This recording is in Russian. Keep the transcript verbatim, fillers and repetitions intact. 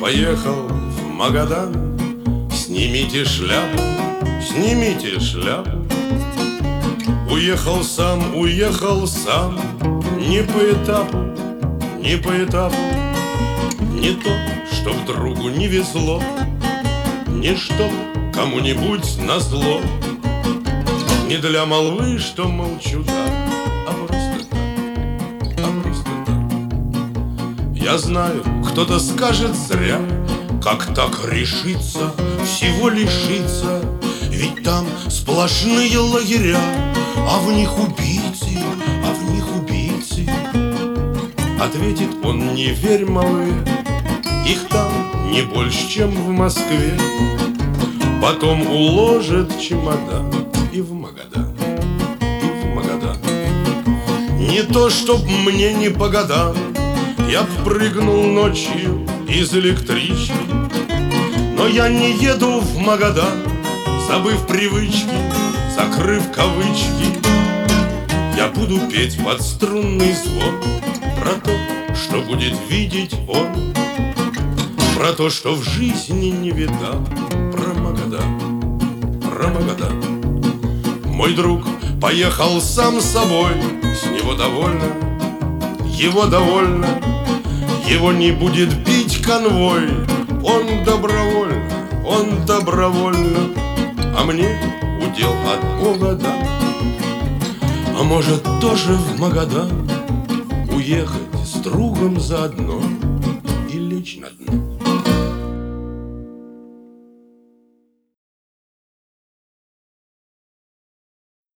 поехал в Магадан. Снимите шляпу, снимите шляпу. Уехал сам, уехал сам. Не по этапу, не по этапу. Не то, чтоб другу не везло, не чтоб кому-нибудь назло. Не для молвы, что молчу так, а просто так, а просто так. Я знаю, кто-то скажет зря, как так решиться, всего лишиться. Ведь там сплошные лагеря, а в них убийцы, а в них убийцы. Ответит он: не верь, молве, их там не больше, чем в Москве. Потом уложит чемодан и в Магадан, и в Магадан. Не то, чтоб мне не по годам, я б прыгнул ночью из электрички. Но я не еду в Магадан, забыв привычки, закрыв кавычки. Я буду петь под струнный звон про то, что будет видеть он, про то, что в жизни не видал, про Магадан, про Магадан. Мой друг поехал сам собой, с него довольно, его довольно. Его не будет бить конвой, он добровольно, он добровольно. А мне удел от Бога дан. А может, тоже в Магадан уехать с другом заодно?